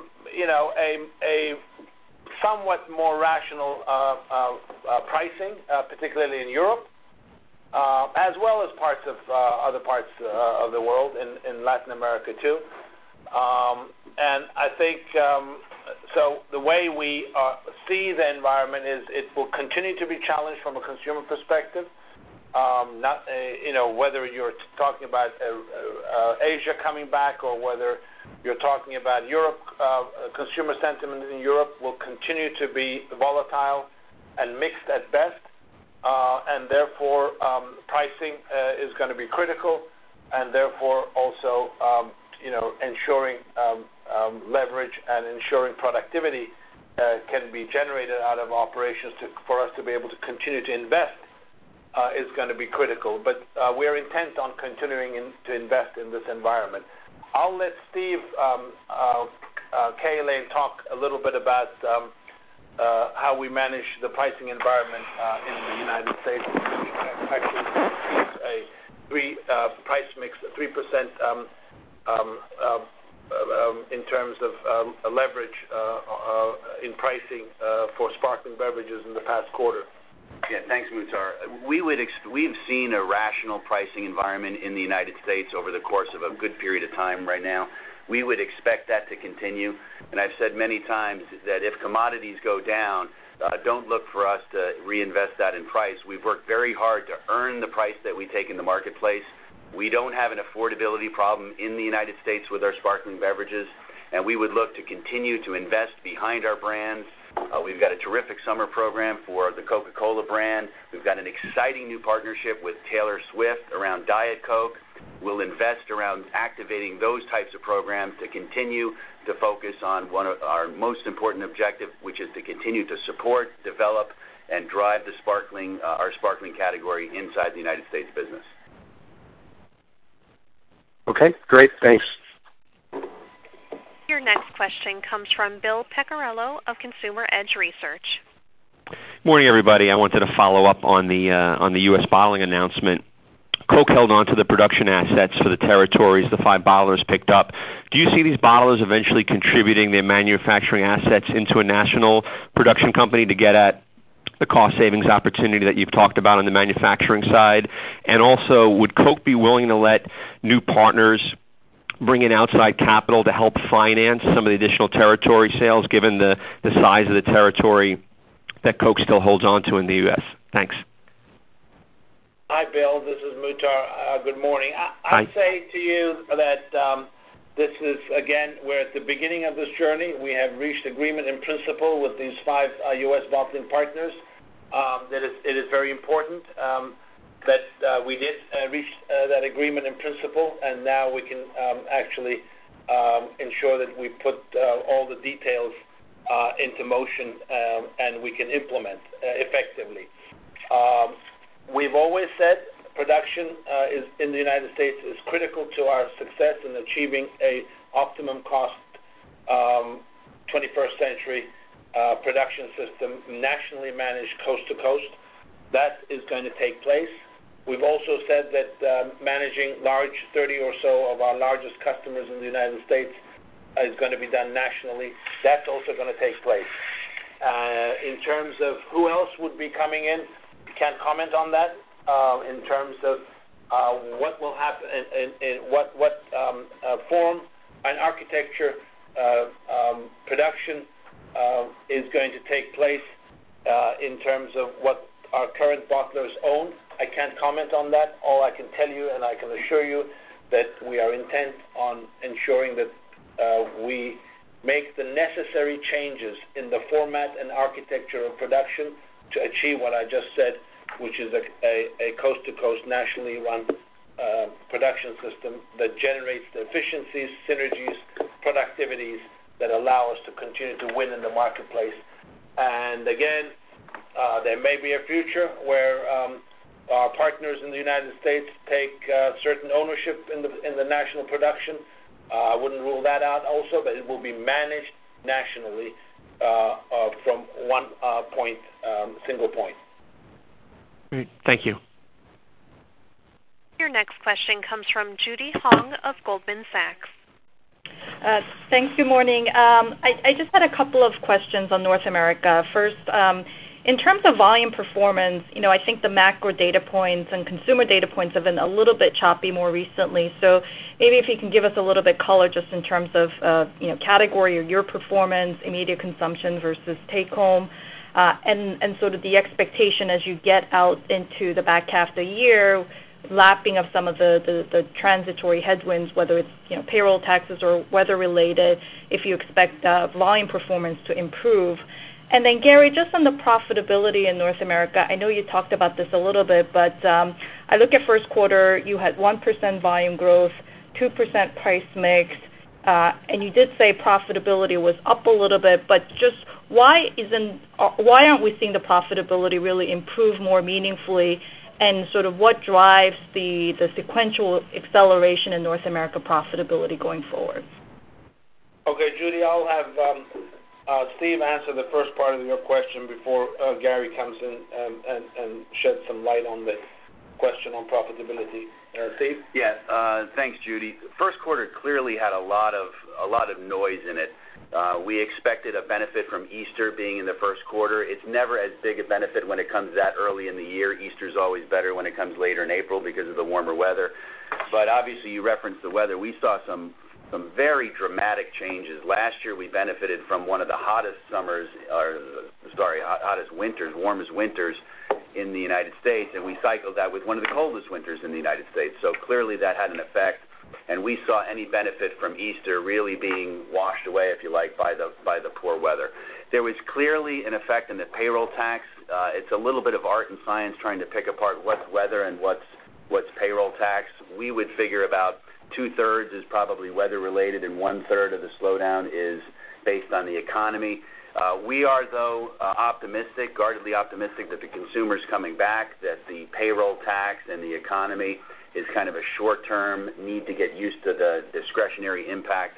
a somewhat more rational pricing, particularly in Europe, as well as other parts of the world, in Latin America too. And I think, so the way we see the environment is it will continue to be challenged from a consumer perspective. Whether you're talking about Asia coming back or whether you're talking about Europe, consumer sentiment in Europe will continue to be volatile and mixed at best, and therefore pricing is going to be critical, and therefore also ensuring leverage and ensuring productivity can be generated out of operations for us to be able to continue to invest is going to be critical. But we are intent on continuing to invest in this environment. I'll let Steve Cahillane talk a little bit about how we manage the pricing environment in the United States. Actually, a price mix, 3% in terms of leverage in pricing for sparkling beverages in the past quarter. Yeah, thanks, Muhtar. We've seen a rational pricing environment in the United States over the course of a good period of time right now. We would expect that to continue, and I've said many times that if commodities go down, don't look for us to reinvest that in price. We've worked very hard to earn the price that we take in the marketplace. We don't have an affordability problem in the United States with our sparkling beverages, and we would look to continue to invest behind our brands. We've got a terrific summer program for the Coca-Cola brand. We've got an exciting new partnership with Taylor Swift around Diet Coke. We'll invest around activating those types of programs to continue to focus on one of our most important objectives, which is to continue to support, develop, and drive our sparkling category inside the United States business. Okay, great. Thanks. Your next question comes from Bill Pecorello of Consumer Edge Research. Morning, everybody. I wanted to follow up on the U.S. bottling announcement. Coke held on to the production assets for the territories the 5 bottlers picked up. Do you see these bottlers eventually contributing their manufacturing assets into a national production company to get at the cost savings opportunity that you've talked about on the manufacturing side? And also, would Coke be willing to let new partners bring in outside capital to help finance some of the additional territory sales, given the size of the territory that Coke still holds on to in the U.S.? Thanks. Hi, Bill. This is Muhtar. Good morning. Hi. I'd say to you that this is, again, we're at the beginning of this journey. We have reached agreement in principle with these 5 U.S. bottling partners. It is very important that we did reach that agreement in principle, and now we can actually ensure that we put all the details into motion and we can implement effectively. We've always said production is in the United States is critical to our success in achieving a optimum cost 21st century production system, nationally managed coast to coast. That is going to take place. We've also said that managing 30 or so of our largest customers in the United States is going to be done nationally. That's also going to take place. In terms of who else would be coming in, can't comment on that. In terms of what will happen in what form and architecture production is going to take place in terms of what our current bottlers own. I can't comment on that. All I can tell you, and I can assure you, that we are intent on ensuring that we make the necessary changes in the format and architecture of production to achieve what I just said, which is a coast-to-coast, nationally run production system that generates the efficiencies, synergies, productivities that allow us to continue to win in the marketplace. And again, there may be a future where our partners in the United States take certain ownership in the national production. I wouldn't rule that out also, but it will be managed nationally from one single point. Great. Thank you. Your next question comes from Judy Hong of Goldman Sachs. Thanks. Good morning. I just had a couple of questions on North America. First, in terms of volume performance, I think the macro data points and consumer data points have been a little bit choppy more recently. So maybe if you can give us a little bit color just in terms of category or your performance, immediate consumption versus take home, and sort of the expectation as you get out into the back half of the year, lapping of some of the transitory headwinds, whether it's payroll taxes or weather related, if you expect volume performance to improve. And then, Gary, just on the profitability in North America, I know you talked about this a little bit, but I look at first quarter, you had 1% volume growth, 2% price mix, and you did say profitability was up a little bit, but just why aren't we seeing the profitability really improve more meaningfully, and sort of what drives the sequential acceleration in North America profitability going forward? Okay, Judy, I'll have Steve answer the first part of your question before Gary comes in and sheds some light on the question on profitability. Steve? Yeah, thanks, Judy. First quarter clearly had a lot of noise in it. We expected a benefit from Easter being in the first quarter. It's never as big a benefit when it comes that early in the year. Easter's always better when it comes later in April because of the warmer weather. But obviously, you referenced the weather. We saw some very dramatic changes. Last year, we benefited from one of the hottest winters, warmest winters in the United States, and we cycled that with one of the coldest winters in the United States. So clearly that had an effect, and we saw any benefit from Easter really being washed away, if you like, by the poor weather. There was clearly an effect in the payroll tax. It's a little bit of art and science trying to pick apart what's weather and what's payroll tax. We would figure about 2/3 is probably weather-related, and 1/3 of the slowdown is based on the economy. We are, though, optimistic, guardedly optimistic, that the consumer's coming back, that the payroll tax and the economy is kind of a short-term need to get used to the discretionary impact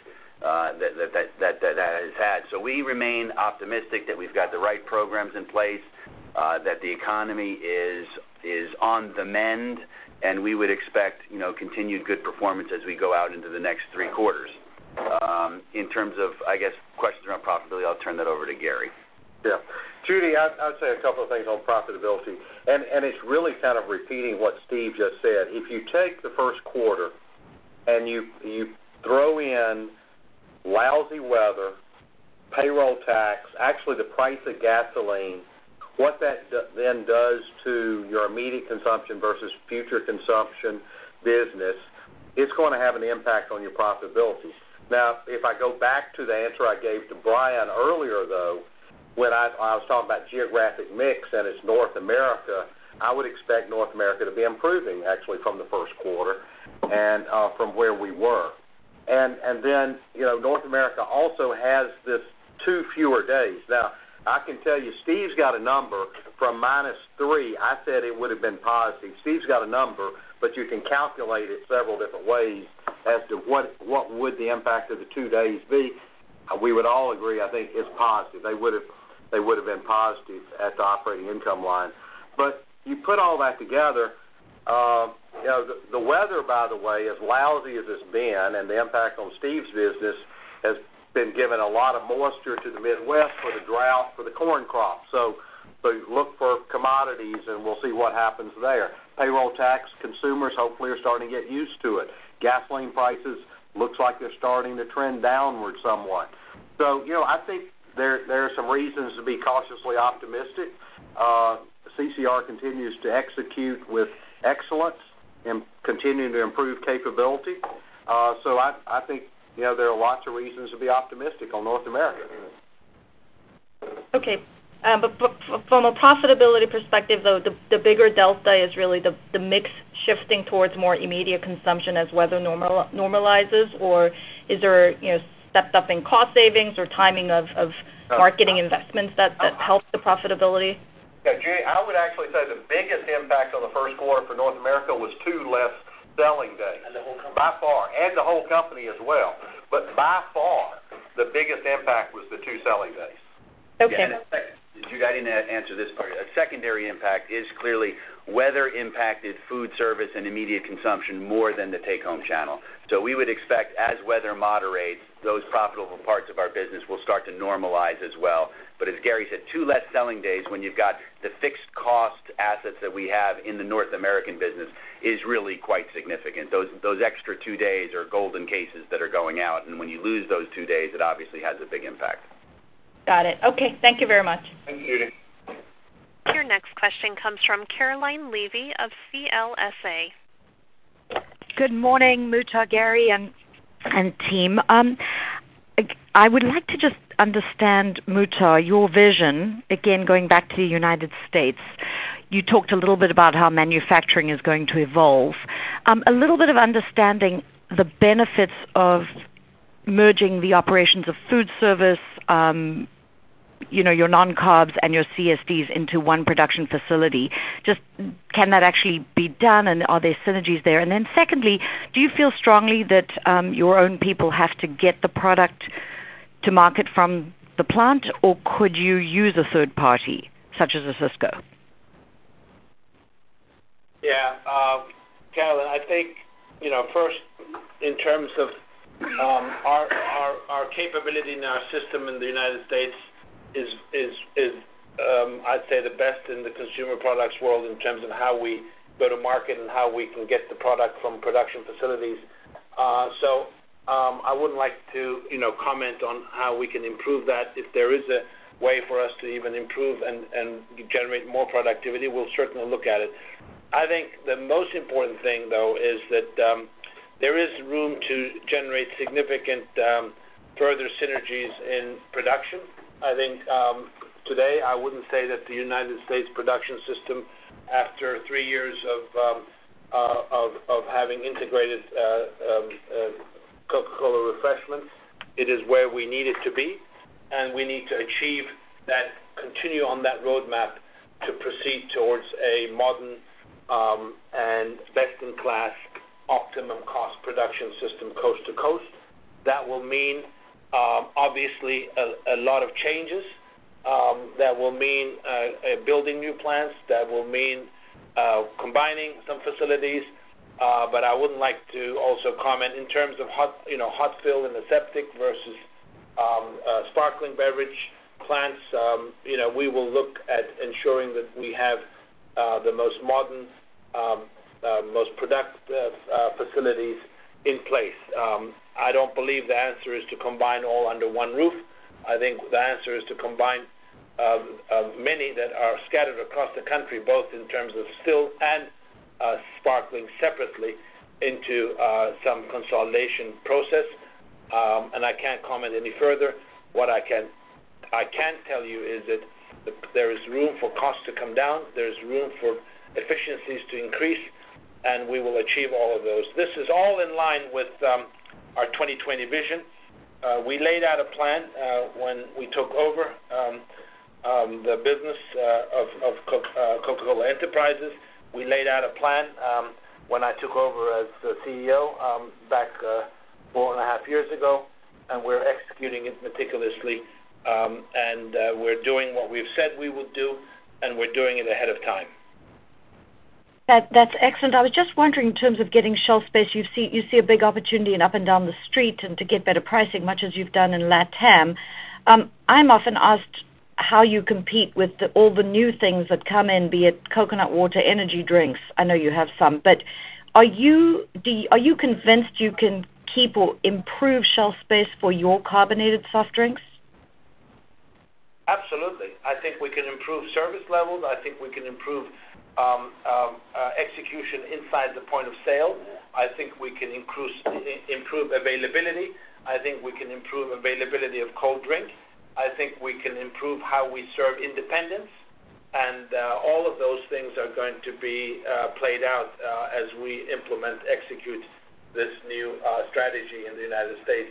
that has had. So we remain optimistic that we've got the right programs in place, that the economy is on the mend, and we would expect continued good performance as we go out into the next 3 quarters. In terms of, I guess, questions around profitability, I'll turn that over to Gary. Yeah. Judy, I'd say a couple of things on profitability, and it's really kind of repeating what Steve just said. If you take the first quarter and you throw in lousy weather, payroll tax, actually the price of gasoline, what that then does to your immediate consumption versus future consumption business, it's going to have an impact on your profitability. Now, if I go back to the answer I gave to Brian earlier, though, when I was talking about geographic mix and it's North America, I would expect North America to be improving, actually, from the first quarter and from where we were. And then, North America also has this 2 fewer days. Now, I can tell you, Steve's got a number from -3. I said it would have been positive. Steve's got a number, but you can calculate it several different ways as to what would the impact of the 2 days be. We would all agree, I think, it's positive. They would have been positive at the operating income line. But you put all that together, the weather, by the way, as lousy as it's been, and the impact on Steve's business has been given a lot of moisture to the Midwest for the drought for the corn crop. So So look for commodities, and we'll see what happens there. Payroll tax, consumers hopefully are starting to get used to it. Gasoline prices looks like they're starting to trend downward somewhat. So, I think there are some reasons to be cautiously optimistic. CCR continues to execute with excellence and continuing to improve capability. So I think, there are lots of reasons to be optimistic on North America. Okay. But from a profitability perspective, though, the bigger delta is really the mix shifting towards more immediate consumption as weather normalizes, or is there stepped up in cost savings or timing of marketing investments that help the profitability? Yeah, Judy, I would actually say the biggest impact on the first quarter for North America was 2 less selling days. And the whole company? By far, and the whole company as well. But by far, the biggest impact was the 2 selling days. Okay. Yeah, Judy, I didn't answer this part. A secondary impact is clearly weather-impacted food service and immediate consumption more than the take-home channel. So we would expect, as weather moderates, those profitable parts of our business will start to normalize as well. But as Gary said, 2 less selling days when you've got the fixed cost assets that we have in the North American business is really quite significant. Those extra 2 days are golden cases that are going out, and when you lose those 2 days, it obviously has a big impact. Got it. Okay. Thank you very much. Thank you, Judy. Your next question comes from Caroline Levy of CLSA. Good morning, Muhtar, Gary, and team. I would like to just understand, Muhtar, your vision, again, going back to the United States. You talked a little bit about how manufacturing is going to evolve. A little bit of understanding the benefits of merging the operations of food service, your non-carbs and your CSDs into one production facility. Just can that actually be done, and are there synergies there? And then secondly, do you feel strongly that your own people have to get the product to market from the plant, or could you use a third party, such as a Sysco? Yeah, Carolyn, I think, first, in terms of our capability in our system in the United States is I'd say the best in the consumer products world in terms of how we go to market and how we can get the product from production facilities. So I wouldn't like to comment on how we can improve that. If there is a way for us to even improve and generate more productivity, we'll certainly look at it. I think the most important thing, though, is that there is room to generate significant further synergies in production. I think today I wouldn't say that the United States production system, after 3 years of having integrated Coca-Cola Refreshments, it is where we need it to be, and we need to achieve that, continue on that roadmap to proceed towards a modern and best-in-class optimum cost production system coast to coast. That will mean obviously a lot of changes. That will mean building new plants. That will mean combining some facilities. But I wouldn't like to also comment in terms of hot fill and aseptic versus sparkling beverage plants. We will look at ensuring that we have the most modern, most productive facilities in place. I don't believe the answer is to combine all under one roof. I think the answer is to combine many that are scattered across the country, both in terms of still and sparkling separately, into some consolidation process. And I can't comment any further. What I can tell you is that there is room for costs to come down. There's room for efficiencies to increase, and we will achieve all of those. This is all in line with our 2020 vision. We laid out a plan when we took over the business of Coca-Cola Enterprises. We laid out a plan when I took over as the CEO back 4.5 years ago, and we're executing it meticulously, and we're doing what we've said we would do, and we're doing it ahead of time. That's excellent. I was just wondering, in terms of getting shelf space, you see a big opportunity in up and down the street and to get better pricing, much as you've done in LATAM. I'm often asked how you compete with all the new things that come in, be it coconut water, energy drinks. I know you have some, but are you convinced you can keep or improve shelf space for your carbonated soft drinks? Absolutely. I think we can improve service levels. I think we can improve execution inside the point of sale. I think we can improve availability. I think we can improve availability of cold drink. I think we can improve how we serve independents. And all of those things are going to be played out as we execute this new strategy in the United States.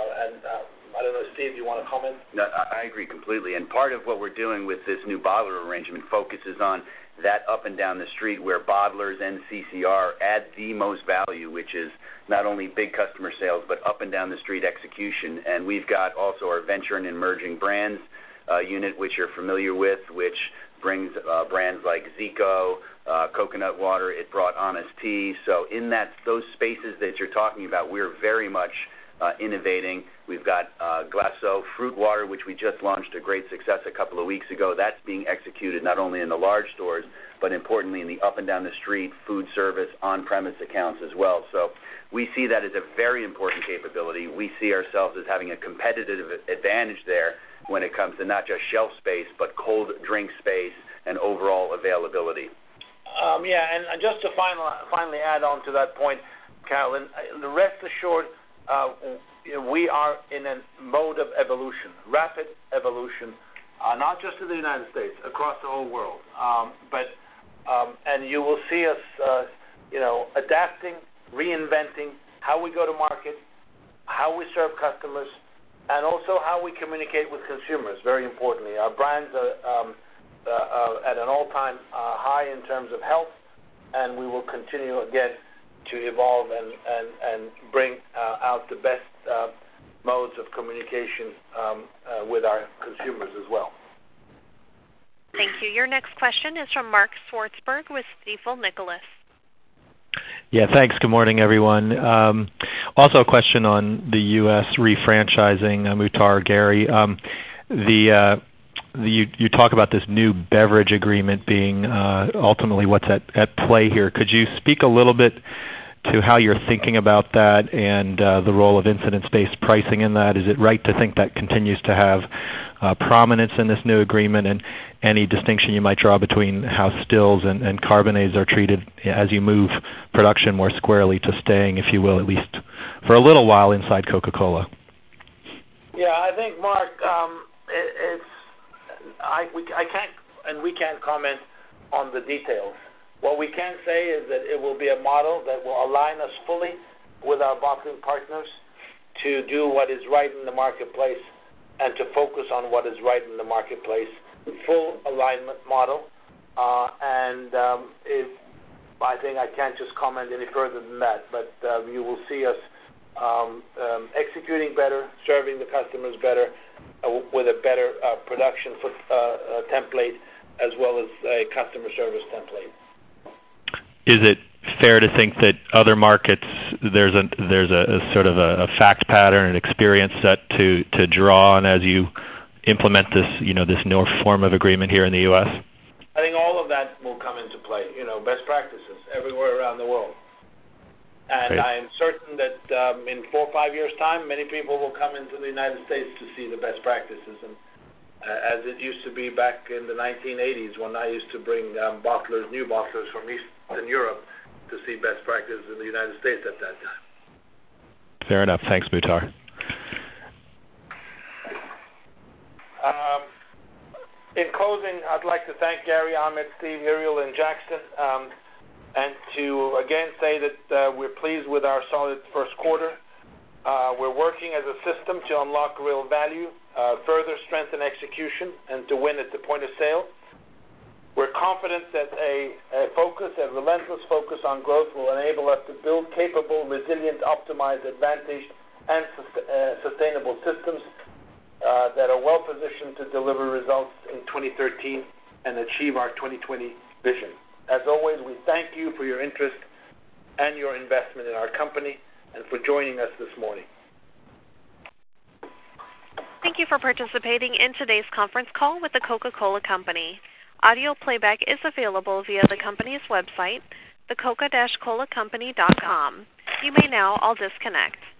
I don't know, Steve, do you want to comment? No, I agree completely. And part of what we're doing with this new bottler arrangement focuses on that up and down the street where bottlers and CCR add the most value, which is not only big customer sales, but up and down the street execution. And we've got also our Venture and Emerging Brands unit, which you're familiar with, which brings brands like Zico, coconut water. It brought Honest Tea. So in those spaces that you're talking about, we're very much innovating. We've got Glaceau fruit water, which we just launched a great success a couple of weeks ago. That's being executed not only in the large stores, but importantly in the up and down the street, food service, on-premise accounts as well. So we see that as a very important capability. We see ourselves as having a competitive advantage there when it comes to not just shelf space, but cold drink space and overall availability. And just to finally add on to that point, Carolyn, rest assured, we are in a mode of evolution, rapid evolution, not just in the United States, across the whole world. And you will see us, adapting, reinventing how we go to market, how we serve customers, and also how we communicate with consumers. Very importantly, our brands are at an all-time high in terms of health, and we will continue again to evolve and bring out the best modes of communication with our consumers as well. Thank you. Your next question is from Mark Swartzberg with Stifel Nicolaus. Yeah, thanks. Good morning, everyone. Also a question on the U.S. refranchising, Muhtar, Gary. You talk about this new beverage agreement being ultimately what's at play here. Could you speak a little bit to how you're thinking about that and the role of incidence-based pricing in that? Is it right to think that continues to have prominence in this new agreement, and any distinction you might draw between how stills and carbonades are treated as you move production more squarely to staying, if you will, at least for a little while inside Coca-Cola? Yeah, I think, Mark, we can't comment on the details. What we can say is that it will be a model that will align us fully with our bottling partners to do what is right in the marketplace and to focus on what is right in the marketplace. Full alignment model. I think I can't just comment any further than that, but you will see us executing better, serving the customers better, with a better production template as well as a customer service template. Is it fair to think that other markets, there's a sort of a fact pattern and experience set to draw on as you implement this, this new form of agreement here in the U.S.? I think all of that will come into play, best practices everywhere around the world. And Great. I am certain that in 4 or 5 years' time, many people will come into the United States to see the best practices. And as it used to be back in the 1980s when I used to bring new bottlers from Eastern Europe to see best practices in the United States at that time. Fair enough. Thanks, Muhtar. In closing, I'd like to thank Gary, Ahmed, Steve, Uriel, and Jackson, and to again say that we're pleased with our solid first quarter. We're working as a system to unlock real value, further strengthen execution, and to win at the point of sale. We're confident that a relentless focus on growth will enable us to build capable, resilient, optimized, advantaged, and sustainable systems that are well positioned to deliver results in 2013 and achieve our 2020 vision. As always, we thank you for your interest and your investment in our company and for joining us this morning. Thank Thank you for participating in today's conference call with the Coca-Cola Company. Audio playback is available via the company's website, thecoca-colacompany.com. You may now all disconnect.